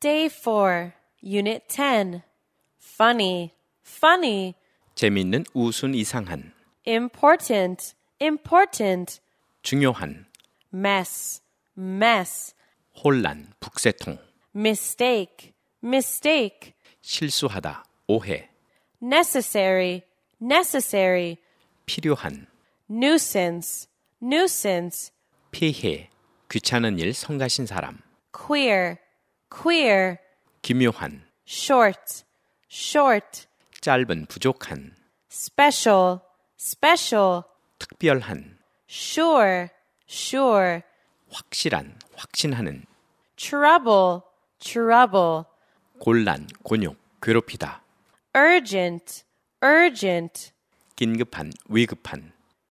Day 4, Unit 10. Funny, funny. 재미있는, 우스운, 이상한. Important, important. 중요한. Mess, mess. 혼란, 북새통. Mistake, mistake. 실수하다, 오해. Necessary, necessary. 필요한. Nuisance, nuisance. 피해, 귀찮은 일, 성가신 사람. Queer, queer. 기묘한. Short, short. 짧은, 부족한. Special, special. 특별한. Sure, sure. 확실한, 확신하는. Trouble, trouble. 곤란, 곤욕, 괴롭히다. Urgent, urgent. 긴급한, 위급한.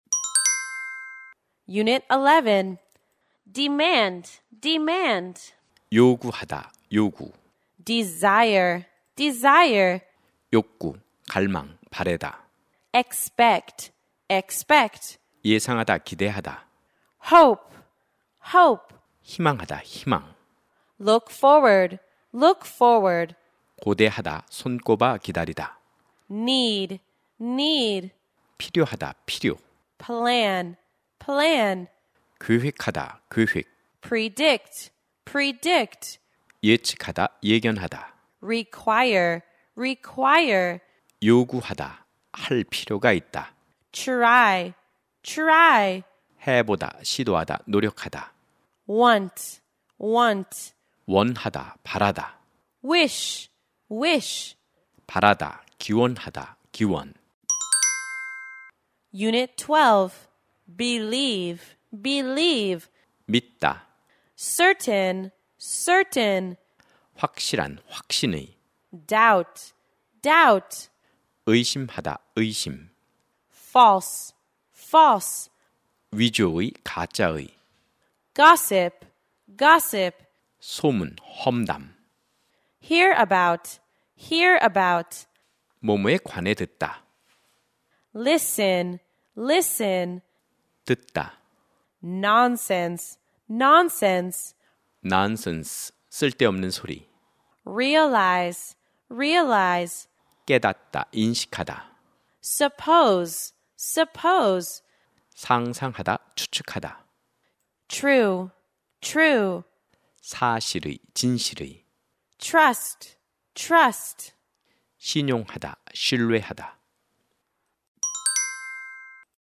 Unit 11. Demand, demand. 요구하다, 요구. Desire, desire. 욕구, 갈망, 바래다. Expect, expect. 예상하다, 기대하다. Hope, hope. 희망하다, 희망. Look forward, look forward. 고대하다, 손꼽아 기다리다. Need, need. 필요하다, 필요. Plan, plan. 계획하다, 계획. Predict, predict. 예측하다, 예견하다. Require, require. 요구하다, 할 필요가 있다. Try, try. 해보다, 시도하다, 노력하다. Want, want. 원하다, 바라다. Wish, wish. 바라다, 기원하다, 기원. Unit 12. Believe, believe. 믿다, Certain, certain. 확실한, 확신의. Doubt, doubt. 의심하다, 의심. False, false. 위조의, 가짜의. Gossip, gossip. 소문, 험담. Hear about, hear about. 뭐뭐에 관해 듣다. Listen, listen. 듣다. Nonsense, nonsense. nonsense, 쓸데없는 소리. Realize, realize. 깨닫다, 인식하다. Suppose, suppose. 상상하다, 추측하다. True, true. 사실의, 진실의. Trust, trust. 신용하다, 신뢰하다.